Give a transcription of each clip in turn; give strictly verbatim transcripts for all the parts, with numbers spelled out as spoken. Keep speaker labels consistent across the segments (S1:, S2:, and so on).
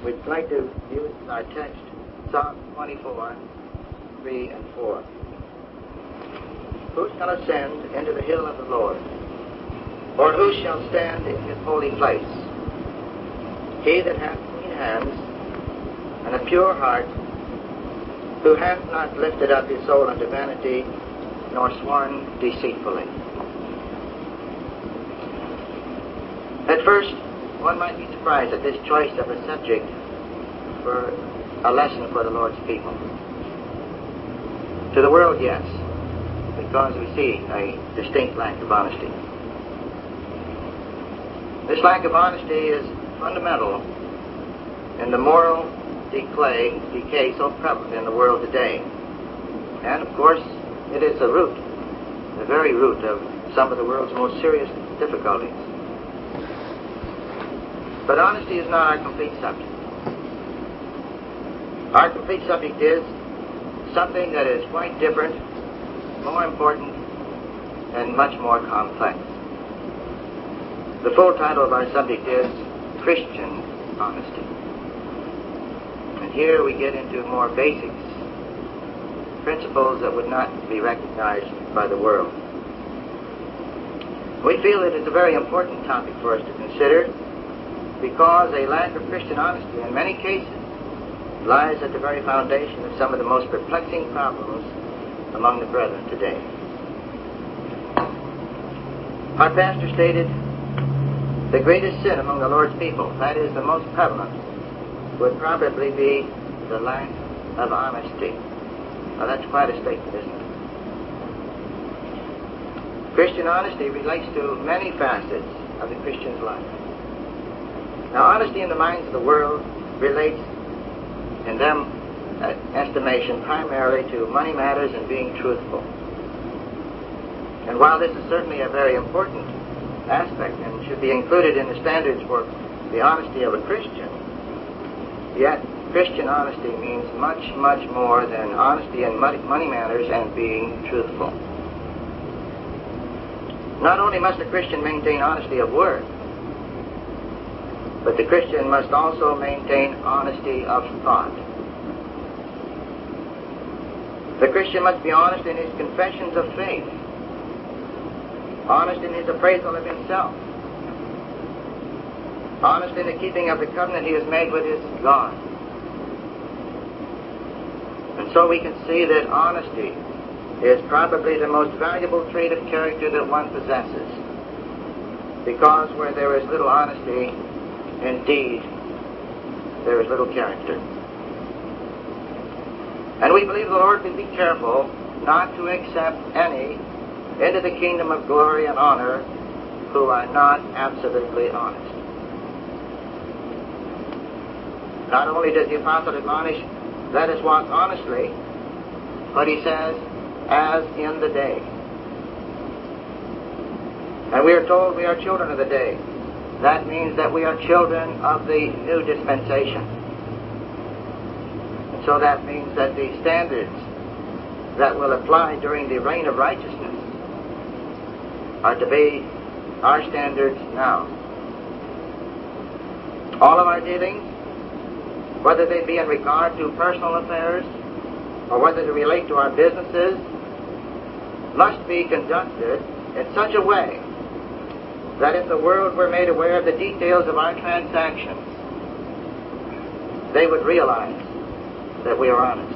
S1: we'd like to use our text, Psalm twenty-four, three and four. Who shall ascend into the hill of the Lord? Or who shall stand in his holy place? He that hath clean hands and a pure heart, who hath not lifted up his soul unto vanity, nor sworn deceitfully. At first, one might be surprised at this choice of a subject for a lesson for the Lord's people. To the world, yes, because we see a distinct lack of honesty. This lack of honesty is fundamental in the moral decay, decay so prevalent in the world today. And, of course, it is the root, the very root of some of the world's most serious difficulties. But honesty is not our complete subject. Our complete subject is something that is quite different, more important, and much more complex. The full title of our subject is Christian Honesty. And here we get into more basics, principles that would not be recognized by the world. We feel it is a very important topic for us to consider because a lack of Christian honesty in many cases lies at the very foundation of some of the most perplexing problems among the brethren today. Our pastor stated the greatest sin among the Lord's people, that is the most prevalent, would probably be the lack of honesty. Now that's quite a statement, isn't it? Christian honesty relates to many facets of the Christian's life. Now, honesty in the minds of the world relates, in them uh, estimation, primarily to money matters and being truthful. And while this is certainly a very important aspect and should be included in the standards for the honesty of a Christian, yet Christian honesty means much, much more than honesty in money, money matters and being truthful. Not only must a Christian maintain honesty of word, but the Christian must also maintain honesty of thought. The Christian must be honest in his confessions of faith, honest in his appraisal of himself, honest in the keeping of the covenant he has made with his God. And so we can see that honesty is probably the most valuable trait of character that one possesses, because where there is little honesty, indeed, there is little character. And we believe the Lord will be careful not to accept any into the kingdom of glory and honor who are not absolutely honest. Not only does the apostle admonish, let us walk honestly, but he says, as in the day. And we are told we are children of the day. That means that we are children of the new dispensation. And so that means that the standards that will apply during the reign of righteousness are to be our standards now. All of our dealings, whether they be in regard to personal affairs or whether they relate to our businesses, must be conducted in such a way that if the world were made aware of the details of our transactions, they would realize that we are honest.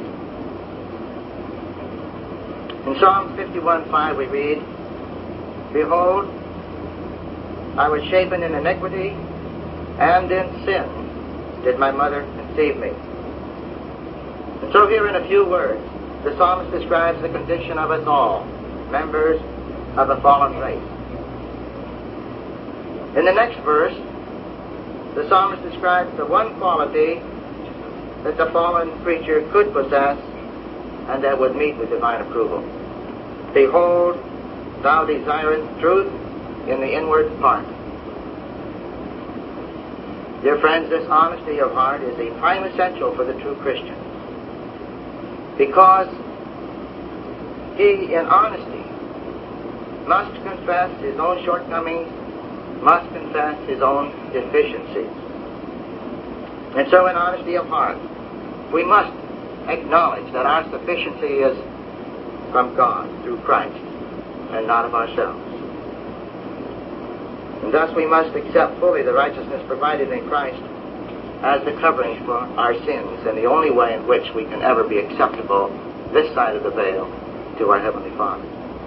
S1: In Psalm fifty-one five we read, behold, I was shapen in iniquity, and in sin did my mother conceive me. And so here in a few words, the psalmist describes the condition of us all, members of a fallen race. In the next verse, the psalmist describes the one quality that the fallen creature could possess and that would meet with divine approval. Behold, thou desirest truth in the inward part. Dear friends, this honesty of heart is a prime essential for the true Christian, because he, in honesty, must confess his own shortcomings, must confess his own deficiencies. And so in honesty of heart, we must acknowledge that our sufficiency is from God through Christ and not of ourselves. And thus we must accept fully the righteousness provided in Christ as the covering for our sins and the only way in which we can ever be acceptable this side of the veil to our Heavenly Father.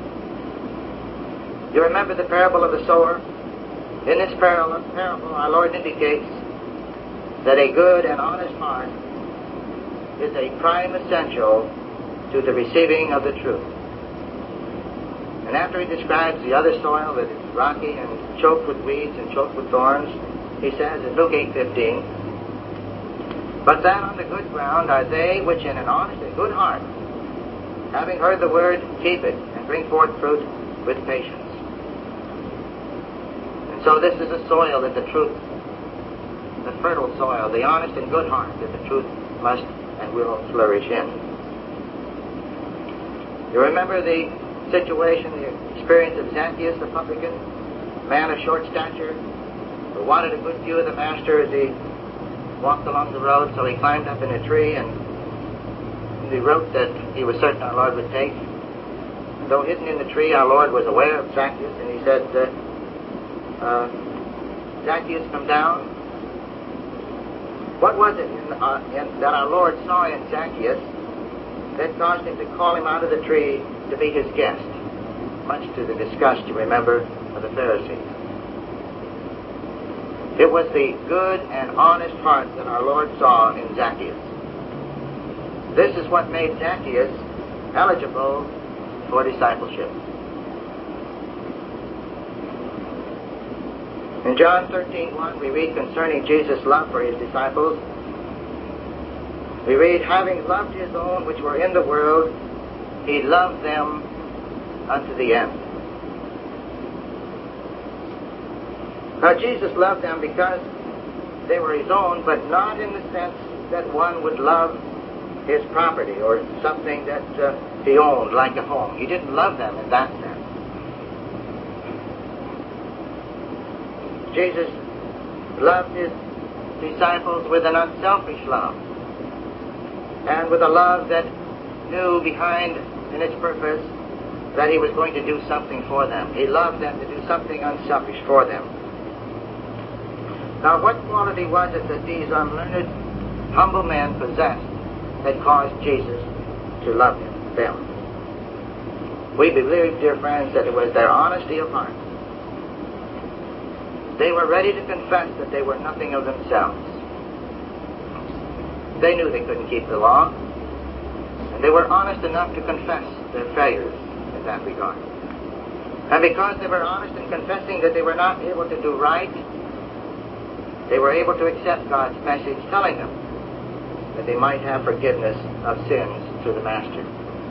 S1: You remember the parable of the sower? In this parable, our Lord indicates that a good and honest heart is a prime essential to the receiving of the truth. And after he describes the other soil that is rocky and choked with weeds and choked with thorns, he says in Luke eight fifteen, "But that on the good ground are they which in an honest and good heart, having heard the word, keep it, and bring forth fruit with patience." And so this is a soil that the truth, the fertile soil, the honest and good heart that the truth must and will flourish in. You remember the situation, the experience of Zacchaeus the publican, a man of short stature, who wanted a good view of the Master as he walked along the road, so he climbed up in a tree and the route that he was certain our Lord would take. And though hidden in the tree, our Lord was aware of Zacchaeus, and he said, uh, uh, "Zacchaeus, come down." What was it in, uh, in, that our Lord saw in Zacchaeus that caused him to call him out of the tree to be his guest, much to the disgust, you remember, of the Pharisees? It was the good and honest heart that our Lord saw in Zacchaeus. This is what made Zacchaeus eligible for discipleship. In John thirteen one, we read concerning Jesus' love for his disciples. We read, "Having loved his own which were in the world, he loved them unto the end." Now Jesus loved them because they were his own, but not in the sense that one would love his property or something that uh, he owned, like a home. He didn't love them in that sense. Jesus loved his disciples with an unselfish love, and with a love that knew behind in its purpose that he was going to do something for them. He loved them to do something unselfish for them. Now, what quality was it that these unlearned, humble men possessed that caused Jesus to love them? We believe, dear friends, that it was their honesty of heart. They were ready to confess that they were nothing of themselves. They knew they couldn't keep the law, and they were honest enough to confess their failures in that regard. And because they were honest in confessing that they were not able to do right, they were able to accept God's message telling them that they might have forgiveness of sins through the Master.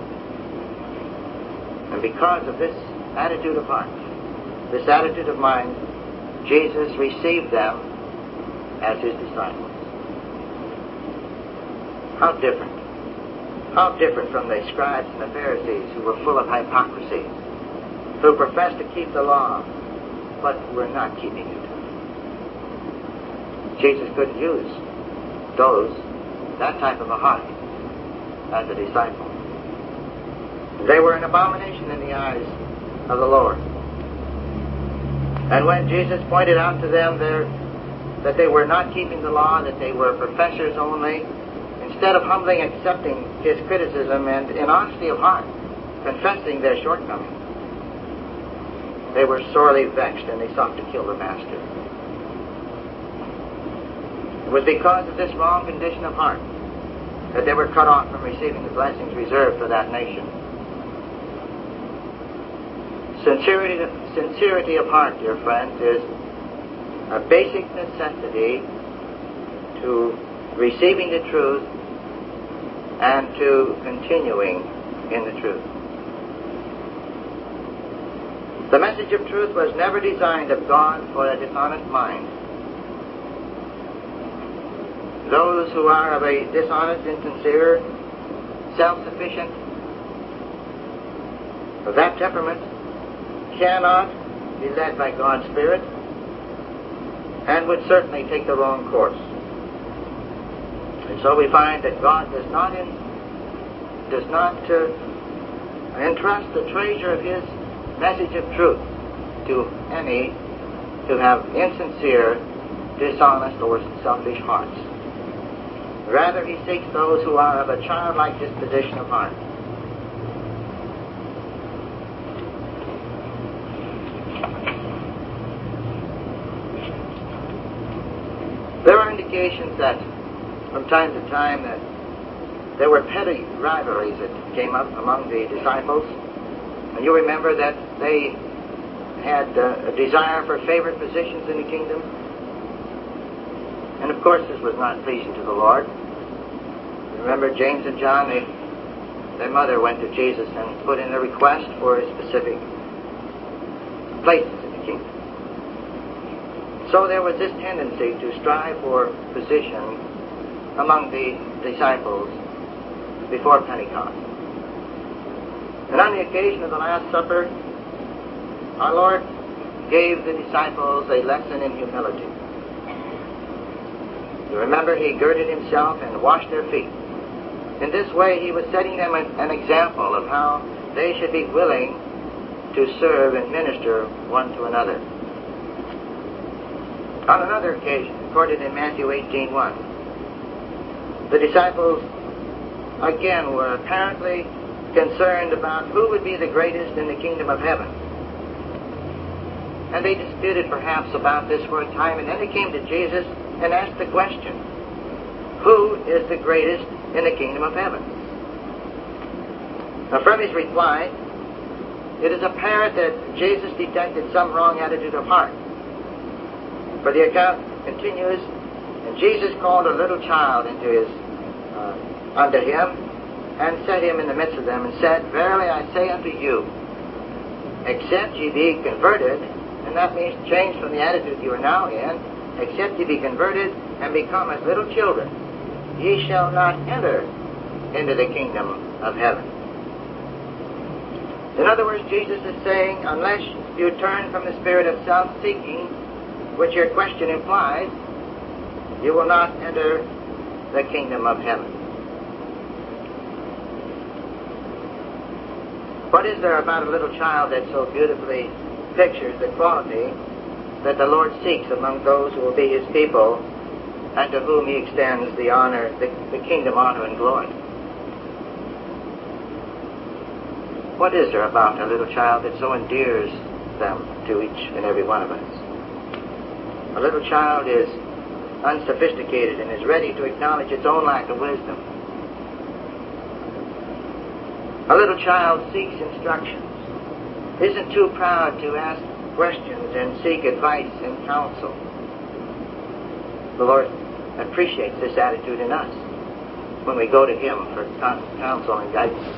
S1: And because of this attitude of heart, this attitude of mind, Jesus received them as his disciples. How different. How different from the scribes and the Pharisees, who were full of hypocrisy, who professed to keep the law, but were not keeping it. Jesus couldn't use those, that type of a heart, as a disciple. They were an abomination in the eyes of the Lord. And when Jesus pointed out to them their, that they were not keeping the law, that they were professors only, instead of humbly accepting his criticism and in honesty of heart confessing their shortcomings, they were sorely vexed and they sought to kill the Master. It was because of this wrong condition of heart that they were cut off from receiving the blessings reserved for that nation. Sincerity, sincerity of heart, dear friends, is a basic necessity to receiving the truth and to continuing in the truth. The message of truth was never designed of God for a dishonest mind. Those who are of a dishonest, insincere, self-sufficient, of that temperament, cannot be led by God's Spirit and would certainly take the wrong course. And so we find that God does not in, does not uh, entrust the treasure of His message of truth to any who have insincere, dishonest, or selfish hearts. Rather, He seeks those who are of a childlike disposition of heart. There are indications that from time to time that there were petty rivalries that came up among the disciples. And you remember that they had uh, a desire for favored positions in the kingdom. And of course this was not pleasing to the Lord. Remember James and John, they, their mother went to Jesus and put in a request for specific places in the kingdom. So there was this tendency to strive for position among the disciples before Pentecost. And on the occasion of the Last Supper, our Lord gave the disciples a lesson in humility. You remember, He girded Himself and washed their feet. In this way, He was setting them an example of how they should be willing to serve and minister one to another. On another occasion, recorded in Matthew eighteen one, the disciples again were apparently concerned about who would be the greatest in the kingdom of heaven. And they disputed perhaps about this for a time, and then they came to Jesus and asked the question, who is the greatest in the kingdom of heaven? Now from His reply, it is apparent that Jesus detected some wrong attitude of heart. For the account continues, and Jesus called a little child into his, uh, unto Him, and set him in the midst of them, and said, Verily I say unto you, except ye be converted, and that means change from the attitude you are now in, except ye be converted and become as little children, ye shall not enter into the kingdom of heaven. In other words, Jesus is saying, unless you turn from the spirit of self-seeking, which your question implies, you will not enter the kingdom of heaven. What is there about a little child that so beautifully pictures the quality that the Lord seeks among those who will be His people and to whom He extends the honor, the, the kingdom honor and glory? What is there about a little child that so endears them to each and every one of us? A little child is unsophisticated and is ready to acknowledge its own lack of wisdom. A little child seeks instructions, isn't too proud to ask questions and seek advice and counsel. The Lord appreciates this attitude in us when we go to Him for counsel and guidance.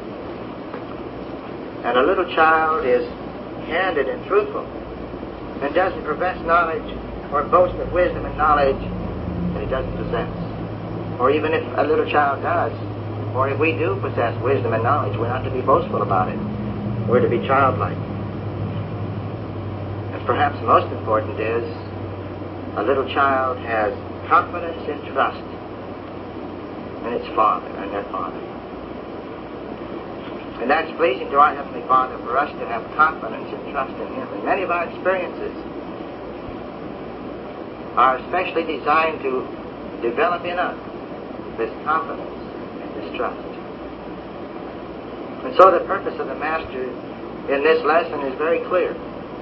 S1: And a little child is candid and truthful and doesn't profess knowledge or boast of wisdom and knowledge that he doesn't possess. Or even if a little child does, or if we do possess wisdom and knowledge, we're not to be boastful about it. We're to be childlike. And perhaps most important is, a little child has confidence and trust in its father and their father. And that's pleasing to our Heavenly Father, for us to have confidence and trust in Him. And many of our experiences are especially designed to develop in us this confidence and this trust. And so the purpose of the Master in this lesson is very clear.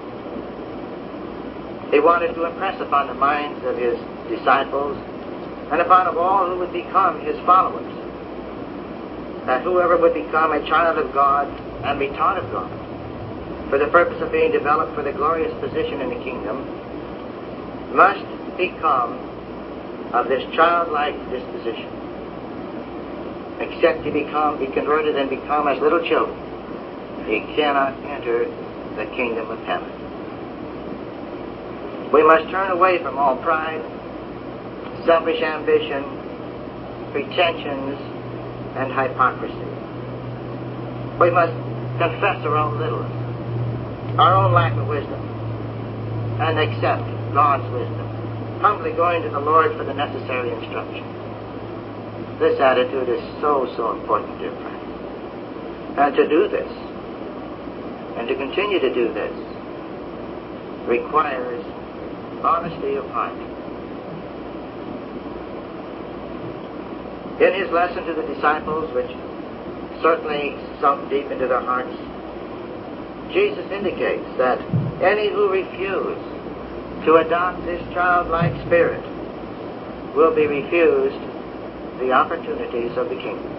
S1: He wanted to impress upon the minds of His disciples and upon of all who would become His followers, that whoever would become a child of God and be taught of God for the purpose of being developed for the glorious position in the kingdom must become of this childlike disposition. Except he become, be converted and become as little children, he cannot enter the kingdom of heaven. We must turn away from all pride, selfish ambition, pretensions, and hypocrisy. We must confess our own littleness, our own lack of wisdom, and accept God's wisdom, humbly going to the Lord for the necessary instruction. This attitude is so, so important, dear friends. And to do this, and to continue to do this, requires honesty of heart. In his lesson to the disciples, which certainly sunk deep into their hearts, Jesus indicates that any who refuse to adopt this childlike spirit will be refused the opportunities of the kingdom.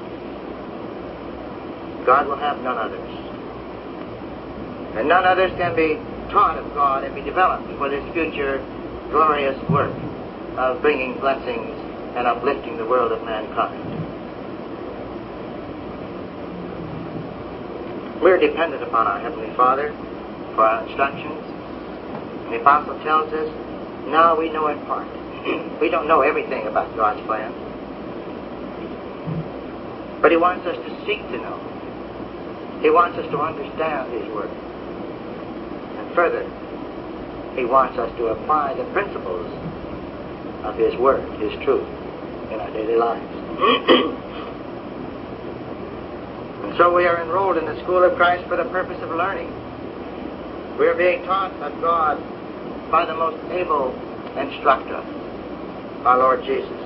S1: God will have none others. And none others can be taught of God and be developed for this future glorious work of bringing blessings and uplifting the world of mankind. We're dependent upon our Heavenly Father for our instructions. The Apostle tells us, now we know in part. We don't know everything about God's plan. But he wants us to seek to know. He wants us to understand his word. And further, he wants us to apply the principles of his word, his truth, in our daily lives. And so we are enrolled in the school of Christ for the purpose of learning. We are being taught of God by the most able instructor, our Lord Jesus.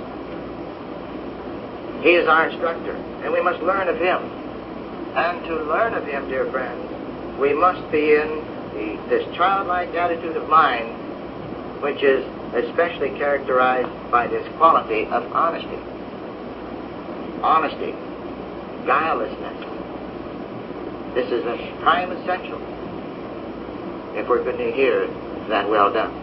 S1: He is our instructor, and we must learn of him. And to learn of him, dear friends, we must be in the, this childlike attitude of mind, which is especially characterized by this quality of honesty. Honesty, guilelessness. This is a prime essential if we're going to hear that well done.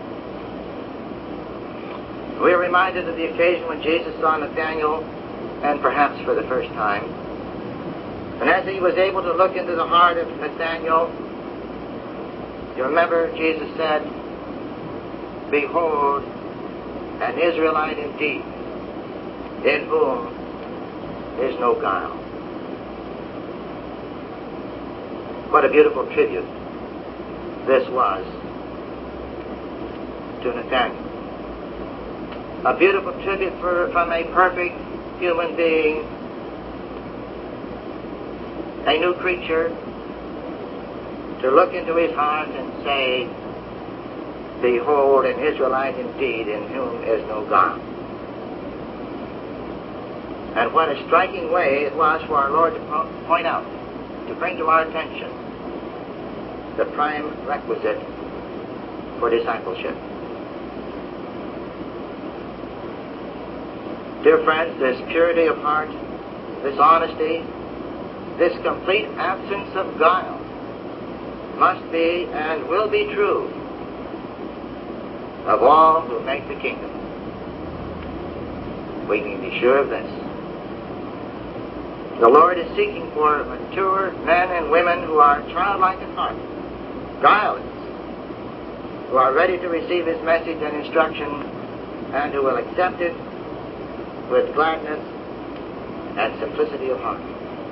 S1: We are reminded of the occasion when Jesus saw Nathanael, and perhaps for the first time. And as he was able to look into the heart of Nathanael, you remember Jesus said, behold, an Israelite indeed, in whom is no guile. What a beautiful tribute this was to Nathanael. A beautiful tribute for, from a perfect human being, a new creature, to look into his heart and say, behold, an Israelite indeed, in whom is no guile. And what a striking way it was for our Lord to po- point out, to bring to our attention the prime requisite for discipleship. Dear friends, this purity of heart, this honesty, this complete absence of guile must be and will be true of all who make the kingdom. We can be sure of this. The Lord is seeking for mature men and women who are childlike in heart, guileless, who are ready to receive his message and instruction, and who will accept it with gladness and simplicity of heart.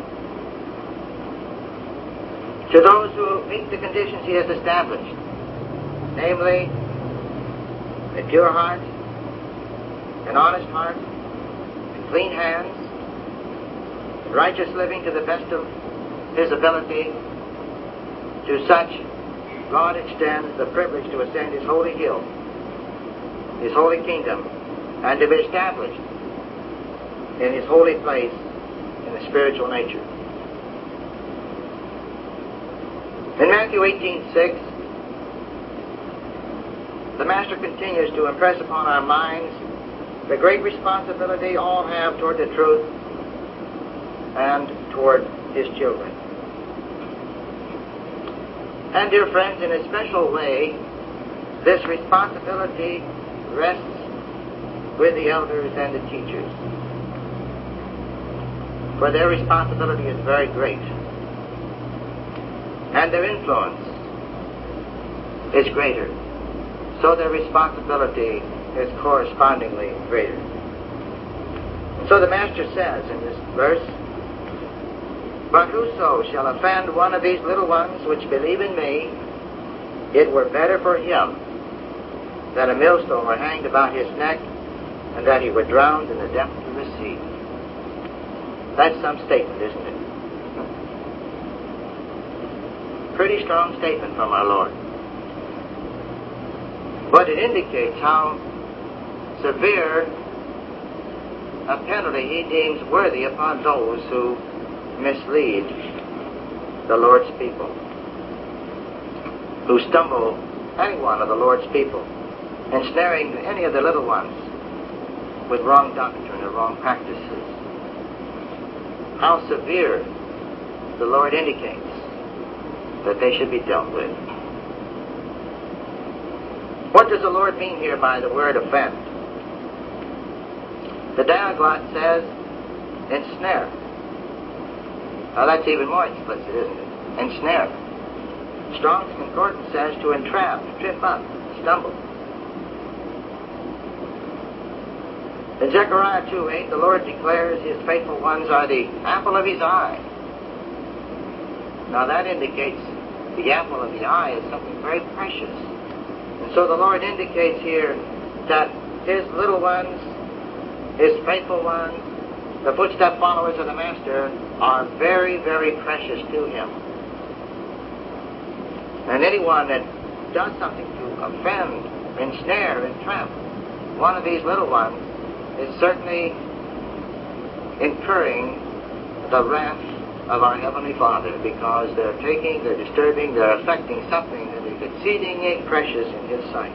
S1: To those who meet the conditions he has established, namely, a pure heart, an honest heart, and clean hands, and righteous living to the best of his ability, to such God extends the privilege to ascend his holy hill, his holy kingdom, and to be established in his holy place in the spiritual nature. In Matthew eighteen six, the Master continues to impress upon our minds the great responsibility all have toward the truth and toward his children. And, dear friends, in a special way, this responsibility rests with the elders and the teachers. For their responsibility is very great. And their influence is greater. So their responsibility is correspondingly greater. And so the Master says in this verse, but whoso shall offend one of these little ones which believe in me, it were better for him that a millstone were hanged about his neck, and that he were drowned in the depth of the sea. deceit. That's some statement, isn't it? Pretty strong statement from our Lord. But it indicates how severe a penalty he deems worthy upon those who mislead the Lord's people, who stumble any one of the Lord's people, ensnaring any of the little ones with wrong doctrine or wrong practices. How severe the Lord indicates that they should be dealt with. What does the Lord mean here by the word offend? The Diaglott says, ensnare. Now that's even more explicit, isn't it? Ensnare. Strong's Concordance says to entrap, trip up, stumble. In Zechariah two eight, the Lord declares his faithful ones are the apple of his eye. Now that indicates the apple of the eye is something very precious. And so the Lord indicates here that his little ones, his faithful ones, the footstep followers of the Master are very, very precious to him. And anyone that does something to offend, ensnare, entrap one of these little ones is certainly incurring the wrath of our Heavenly Father, because they're taking, they're disturbing, they're affecting something that is exceedingly precious in his sight.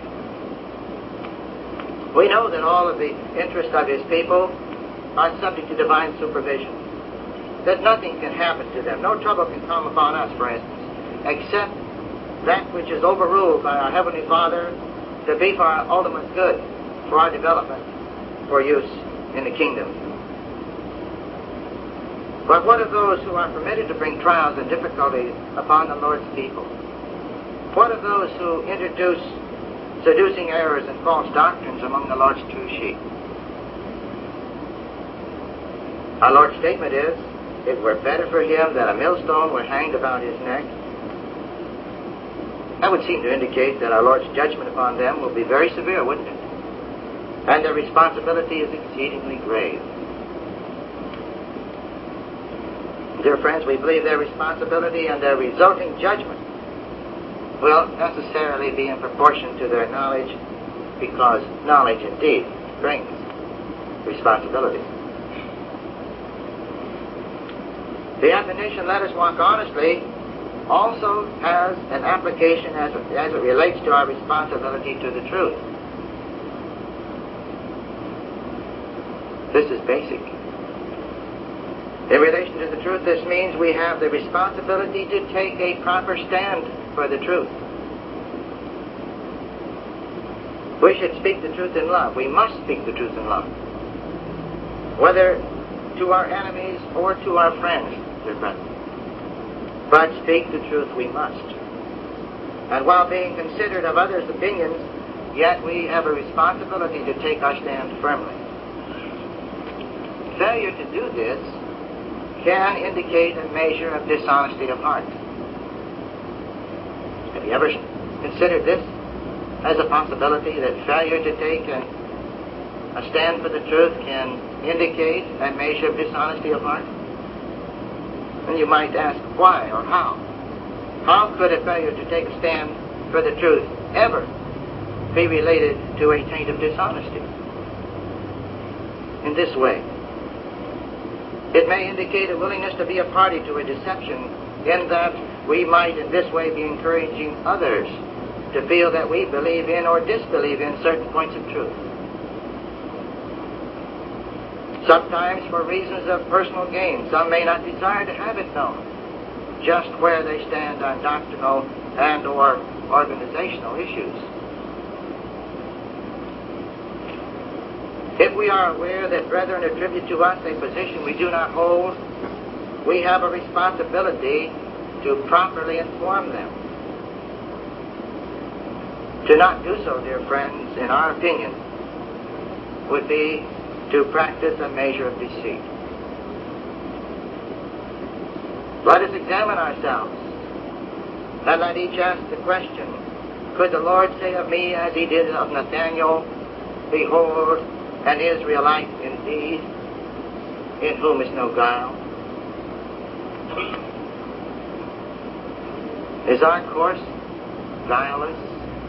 S1: We know that all of the interests of his people are subject to divine supervision. That nothing can happen to them, no trouble can come upon us, for instance, except that which is overruled by our Heavenly Father to be for our ultimate good, for our development, for use in the kingdom. But what of those who are permitted to bring trials and difficulties upon the Lord's people? What of those who introduce seducing errors and false doctrines among the Lord's true sheep? Our Lord's statement is, it were better for him that a millstone were hanged about his neck. That would seem to indicate that our Lord's judgment upon them will be very severe, wouldn't it? And their responsibility is exceedingly grave. Dear friends, we believe their responsibility and their resulting judgment will necessarily be in proportion to their knowledge, because knowledge indeed brings responsibility. The admonition, let us walk honestly, also has an application as it, as it relates to our responsibility to the truth. This is basic. In relation to the truth, this means we have the responsibility to take a proper stand for the truth. We should speak the truth in love. We must speak the truth in love. Whether to our enemies or to our friends, dear brethren. But speak the truth we must. And while being considerate of others' opinions, yet we have a responsibility to take our stand firmly. Failure to do this can indicate a measure of dishonesty of heart. Have you ever considered this as a possibility, that failure to take a, a stand for the truth can indicate a measure of dishonesty of heart? And you might ask, why or how? How could a failure to take a stand for the truth ever be related to a taint of dishonesty? In this way. It may indicate a willingness to be a party to a deception, in that we might in this way be encouraging others to feel that we believe in or disbelieve in certain points of truth. Sometimes for reasons of personal gain, some may not desire to have it known just where they stand on doctrinal and or organizational issues. If we are aware that brethren attribute to us a position we do not hold, we have a responsibility to properly inform them. To not do so, dear friends, in our opinion, would be to practice a measure of deceit. Let us examine ourselves, and let each ask the question, could the Lord say of me as he did of Nathanael, behold, an Israelite indeed? in whom is no guile? Is our course guileless?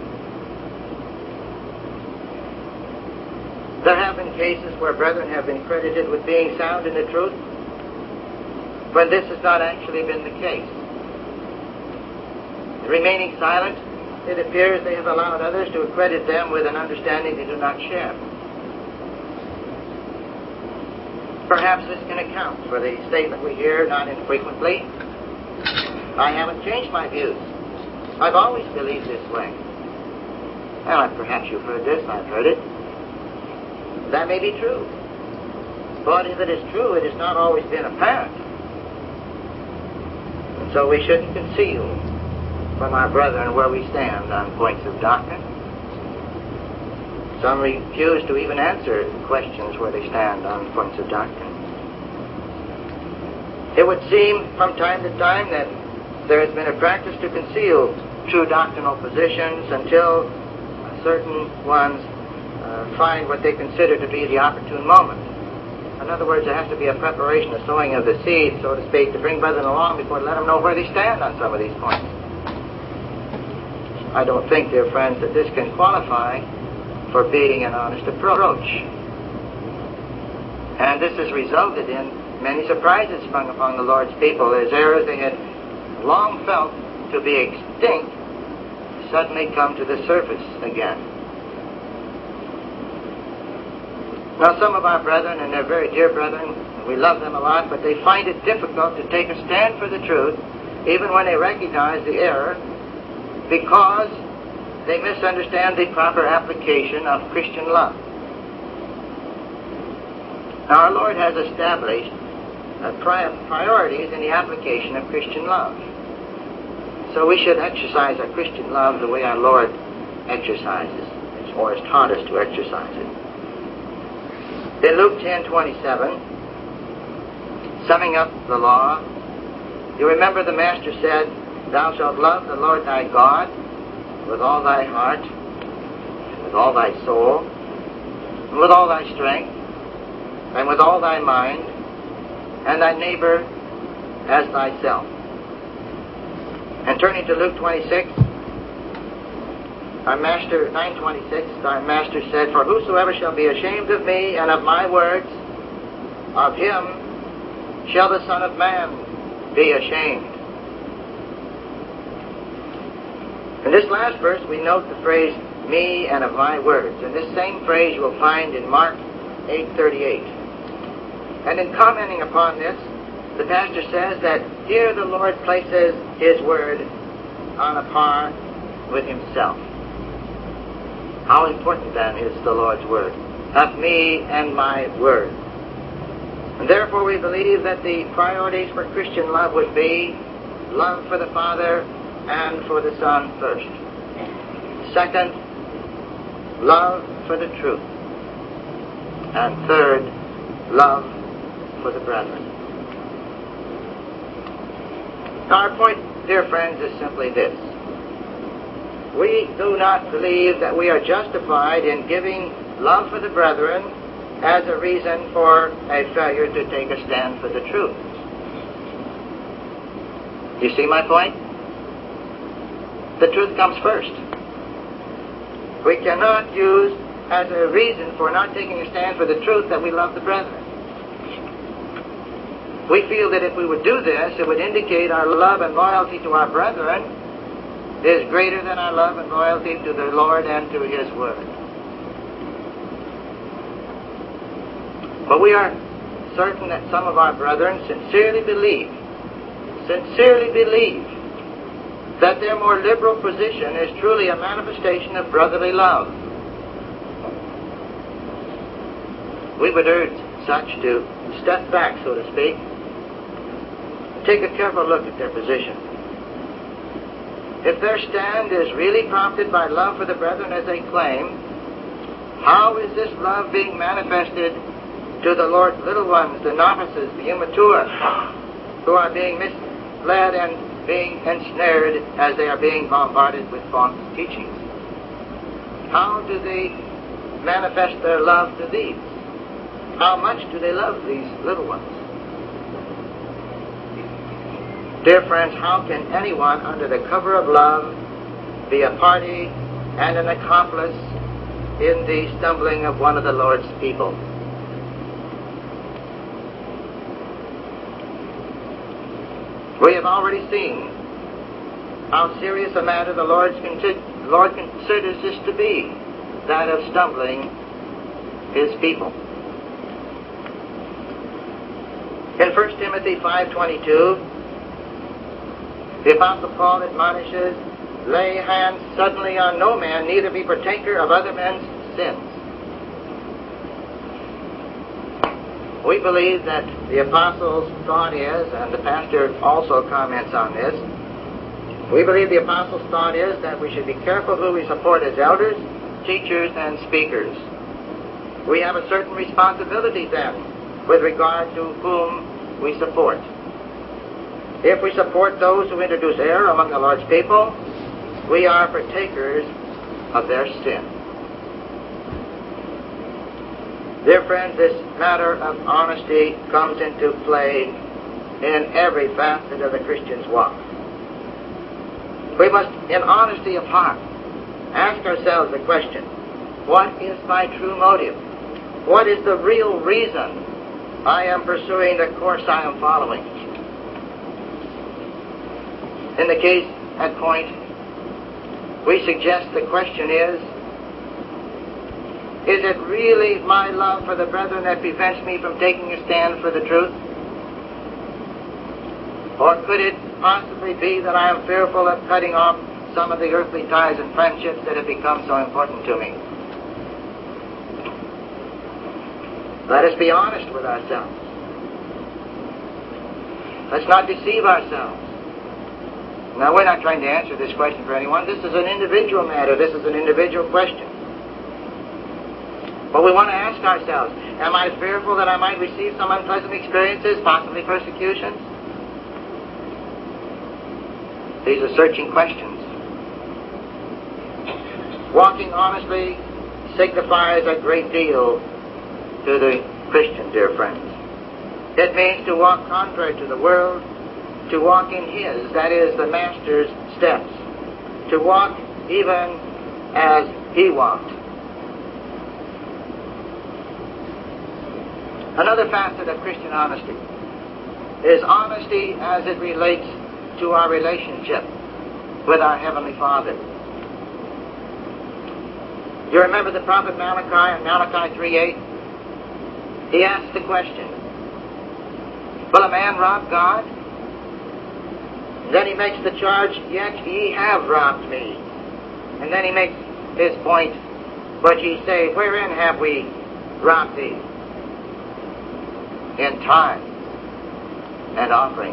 S1: There have been cases where brethren have been credited with being sound in the truth, when this has not actually been the case. Remaining silent, it appears they have allowed others to accredit them with an understanding they do not share. Perhaps this can account for the statement we hear not infrequently, I haven't changed my views. I've always believed this way. Well, perhaps you've heard this, I've heard it. That may be true. But if it is true, it has not always been apparent. And so we shouldn't conceal from our brethren where we stand on points of doctrine. Some refuse to even answer questions where they stand on points of doctrine. It would seem from time to time that there has been a practice to conceal true doctrinal positions until certain ones uh, find what they consider to be the opportune moment. In other words, there has to be a preparation, a sowing of the seed, so to speak, to bring brethren along before to let them know where they stand on some of these points. I don't think, dear friends, that this can qualify for being an honest approach. And this has resulted in many surprises sprung upon the Lord's people as errors they had long felt to be extinct suddenly come to the surface again. Now, some of our brethren, and they're very dear brethren, and we love them a lot, but they find it difficult to take a stand for the truth, even when they recognize the error, because they misunderstand the proper application of Christian love. Now, our Lord has established uh, pri- priorities in the application of Christian love. So we should exercise our Christian love the way our Lord exercises, or has taught us to exercise it. In Luke ten twenty-seven, summing up the law, you remember the Master said, Thou shalt love the Lord thy God with all thy heart, and with all thy soul, and with all thy strength, and with all thy mind, and thy neighbor as thyself. And turning to Luke twenty-six, our Master, nine twenty-six, our Master said, For whosoever shall be ashamed of me and of my words, of him shall the Son of Man be ashamed. In this last verse, we note the phrase, me and of my words. And this same phrase you will find in Mark eight thirty-eight. And in commenting upon this, the pastor says that here the Lord places His word on a par with Himself. How important, then, is the Lord's word? Of me and my word. And therefore we believe that the priorities for Christian love would be love for the Father and for the Son first. Second, love for the truth. And third, love for the brethren. Now, our point, dear friends, is simply this. We do not believe that we are justified in giving love for the brethren as a reason for a failure to take a stand for the truth. You see my point? The truth comes first. We cannot use as a reason for not taking a stand for the truth that we love the brethren. We feel that if we would do this, it would indicate our love and loyalty to our brethren is greater than our love and loyalty to the Lord and to His Word. But we are certain that some of our brethren sincerely believe, sincerely believe that their more liberal position is truly a manifestation of brotherly love. We would urge such to step back, so to speak, and take a careful look at their position. If their stand is really prompted by love for the brethren as they claim, how is this love being manifested to the Lord's little ones, the novices, the immature, who are being misled and being ensnared as they are being bombarded with false teachings? How do they manifest their love to these? How much do they love these little ones? Dear friends, how can anyone under the cover of love be a party and an accomplice in the stumbling of one of the Lord's people? We have already seen how serious a matter the Lord's consi- Lord considers this to be, that of stumbling His people. In First Timothy five twenty-two, the Apostle Paul admonishes, lay hands suddenly on no man, neither be partaker of other men's sins. We believe that the Apostle's thought is, and the pastor also comments on this, we believe the Apostle's thought is that we should be careful who we support as elders, teachers, and speakers. We have a certain responsibility then with regard to whom we support. If we support those who introduce error among the Lord's people, we are partakers of their sin. Dear friends, this matter of honesty comes into play in every facet of the Christian's walk. We must, in honesty of heart, ask ourselves the question, what is my true motive? What is the real reason I am pursuing the course I am following? In the case at point, we suggest the question is, is it really my love for the brethren that prevents me from taking a stand for the truth? Or could it possibly be that I am fearful of cutting off some of the earthly ties and friendships that have become so important to me? Let us be honest with ourselves. Let's not deceive ourselves. Now, we're not trying to answer this question for anyone. This is an individual matter. This is an individual question. But we want to ask ourselves, am I fearful that I might receive some unpleasant experiences, possibly persecutions? These are searching questions. Walking honestly signifies a great deal to the Christian, dear friends. It means to walk contrary to the world, to walk in His, that is, the Master's steps, to walk even as He walked. Another facet of Christian honesty is honesty as it relates to our relationship with our Heavenly Father. You remember the prophet Malachi in Malachi three eight? He asks the question, will a man rob God? And then he makes the charge, yet ye have robbed me. And then he makes his point, but ye say, wherein have we robbed thee? In time and offerings.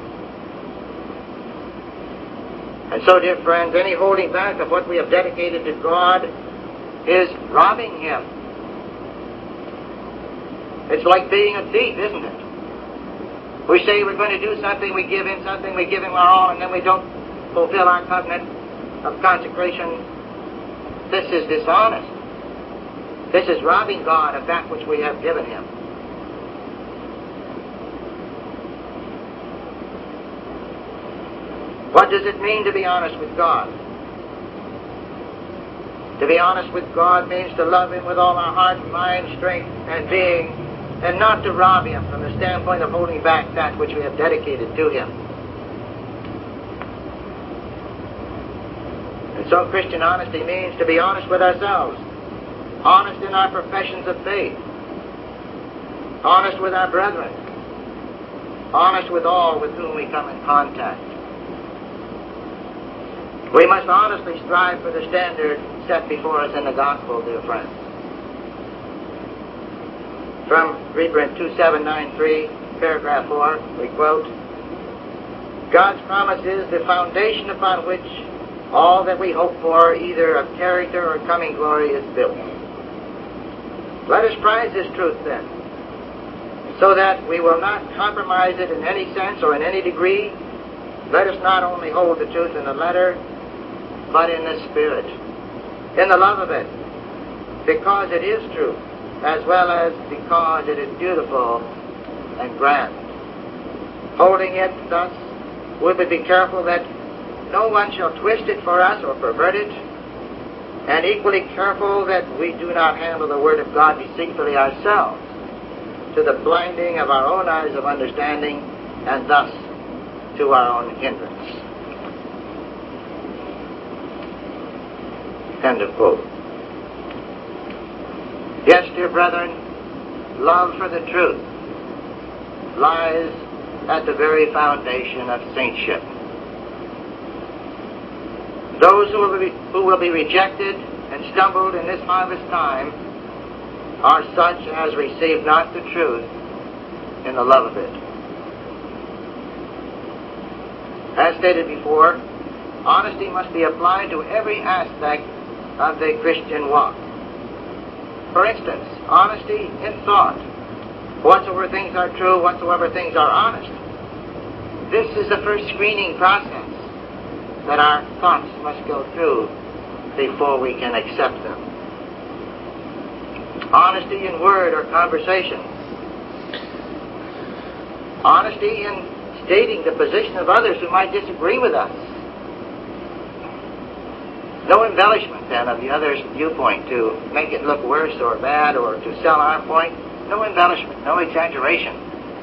S1: And so, dear friends, any holding back of what we have dedicated to God is robbing Him. It's like being a thief, isn't it? We say we're going to do something, we give Him something, we give Him our all, and then we don't fulfill our covenant of consecration. This is dishonest. This is robbing God of that which we have given Him. What does it mean to be honest with God? To be honest with God means to love Him with all our heart, mind, strength, and being, and not to rob Him from the standpoint of holding back that which we have dedicated to Him. And so Christian honesty means to be honest with ourselves, honest in our professions of faith, honest with our brethren, honest with all with whom we come in contact. We must honestly strive for the standard set before us in the gospel, dear friends. From reprint two seven nine three, paragraph four, we quote, God's promise is the foundation upon which all that we hope for, either of character or coming glory, is built. Let us prize this truth then, so that we will not compromise it in any sense or in any degree. Let us not only hold the truth in the letter, but in the spirit, in the love of it, because it is true, as well as because it is beautiful and grand. Holding it thus, we would be careful that no one shall twist it for us or pervert it, and equally careful that we do not handle the Word of God deceitfully ourselves, to the blinding of our own eyes of understanding, and thus to our own hindrance. End of quote. Yes, dear brethren, love for the truth lies at the very foundation of saintship. Those who will be, who will be rejected and stumbled in this harvest time are such as receive not the truth in the love of it. As stated before, honesty must be applied to every aspect of the Christian walk. For instance, honesty in thought. Whatsoever things are true, whatsoever things are honest. This is the first screening process that our thoughts must go through before we can accept them. Honesty in word or conversation. Honesty in stating the position of others who might disagree with us. No embellishment, then, of the other's viewpoint to make it look worse or bad or to sell our point. No embellishment, no exaggeration.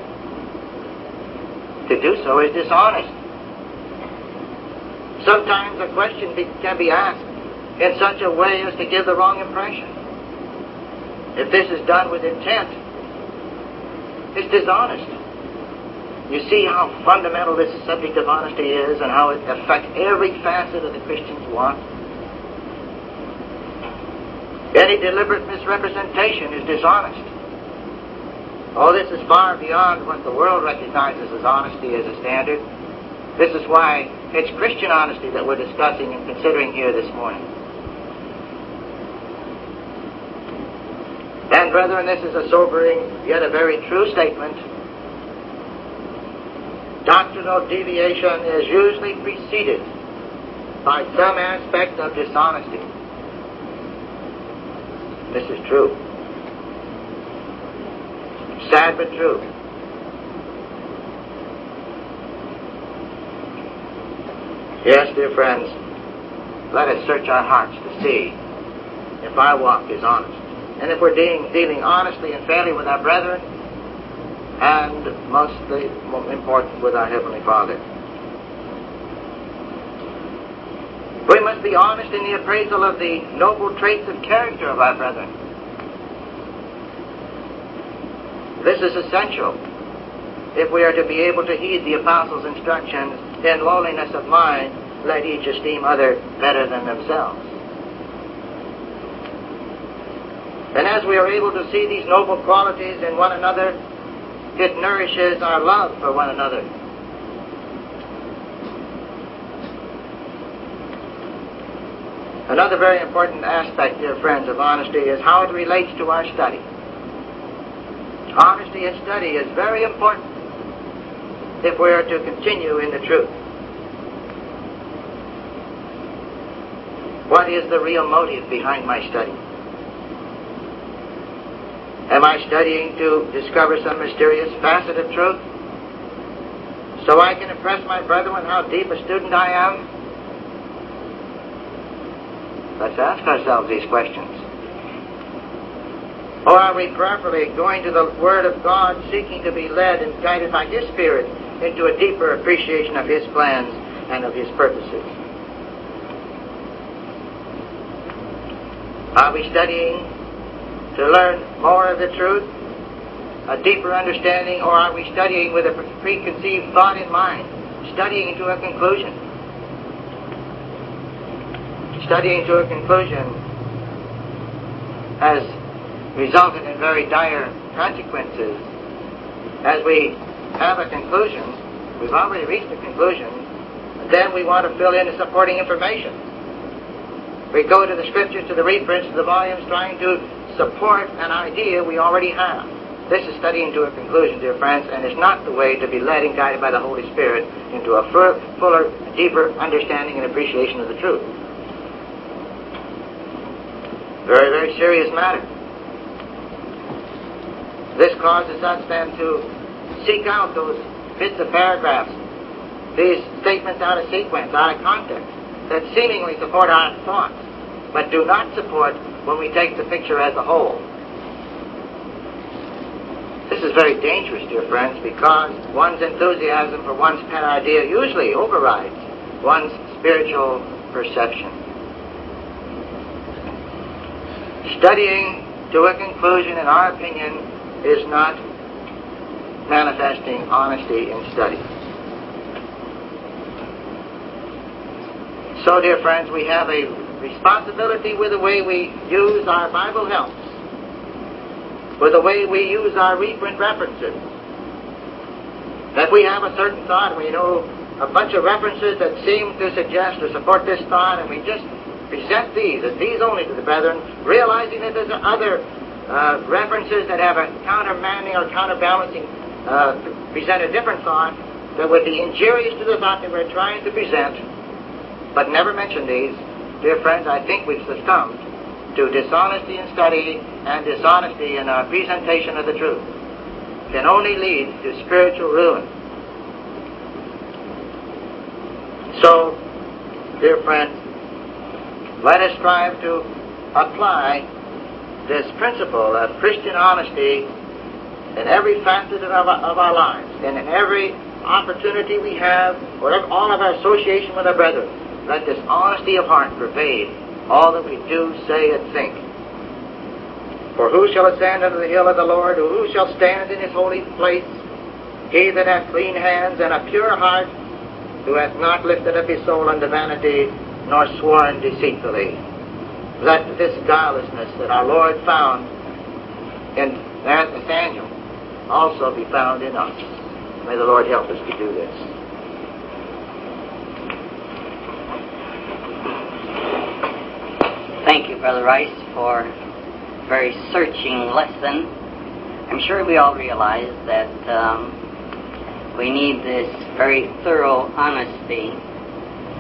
S1: To do so is dishonest. Sometimes a question be, can be asked in such a way as to give the wrong impression. If this is done with intent, it's dishonest. You see how fundamental this subject of honesty is and how it affects every facet of the Christian's walk. Any deliberate misrepresentation is dishonest. Oh, this is far beyond what the world recognizes as honesty as a standard. This is why it's Christian honesty that we're discussing and considering here this morning. And brethren, this is a sobering, yet a very true statement. Doctrinal deviation is usually preceded by some aspect of dishonesty. This is true. Sad but true. Yes, dear friends, let us search our hearts to see if our walk is honest. And if we're dealing, dealing honestly and fairly with our brethren, and mostly important with our Heavenly Father. We must be honest in the appraisal of the noble traits of character of our brethren. This is essential if we are to be able to heed the Apostles' instructions in lowliness of mind, let each esteem other better than themselves. And as we are able to see these noble qualities in one another, it nourishes our love for one another. Another very important aspect, dear friends, of honesty is how it relates to our study. Honesty in study is very important if we are to continue in the truth. What is the real motive behind my study? Am I studying to discover some mysterious facet of truth so I can impress my brethren how deep a student I am? Let's ask ourselves these questions. Or are we prayerfully going to the Word of God, seeking to be led and guided by His Spirit into a deeper appreciation of His plans and of His purposes? Are we studying to learn more of the truth, a deeper understanding, or are we studying with a preconceived thought in mind, studying to a conclusion? Studying to a conclusion has resulted in very dire consequences. As we have a conclusion, we've already reached a conclusion, and then we want to fill in the supporting information. We go to the scriptures, to the reprints, to the volumes, trying to support an idea we already have. This is studying to a conclusion, dear friends, and is not the way to be led and guided by the Holy Spirit into a fuller, deeper understanding and appreciation of the truth. Very, very serious matter. This causes us then to seek out those bits of paragraphs, these statements out of sequence, out of context, that seemingly support our thoughts, but do not support when we take the picture as a whole. This is very dangerous, dear friends, because one's enthusiasm for one's pet idea usually overrides one's spiritual perception. Studying to a conclusion, in our opinion, is not manifesting honesty in study. So, dear friends, we have a responsibility with the way we use our Bible helps, with the way we use our reprint references. That we have a certain thought, we know a bunch of references that seem to suggest or support this thought, and we just present these as these only to the brethren, realizing that there's other uh, references that have a countermanding or counterbalancing, uh, present a different thought that would be injurious to the thought that we're trying to present, but never mention these. Dear friends, I think we've succumbed to dishonesty in study and dishonesty in our presentation of the truth. Can only lead to spiritual ruin. So, dear friends, let us strive to apply this principle of Christian honesty in every facet of our, of our lives, and in every opportunity we have, whatever, all of our association with our brethren. Let this honesty of heart pervade all that we do, say, and think. For who shall ascend unto the hill of the Lord, or who shall stand in his holy place? He that hath clean hands and a pure heart, who hath not lifted up his soul unto vanity, nor sworn deceitfully. Let this guilelessness that our Lord found in Nathaniel also be found in us. May the Lord help us to do this.
S2: Thank you, Brother Rice, for a very searching lesson. I'm sure we all realize that um, we need this very thorough honesty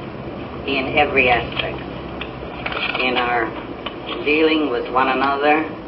S2: in every aspect, in our dealing with one another,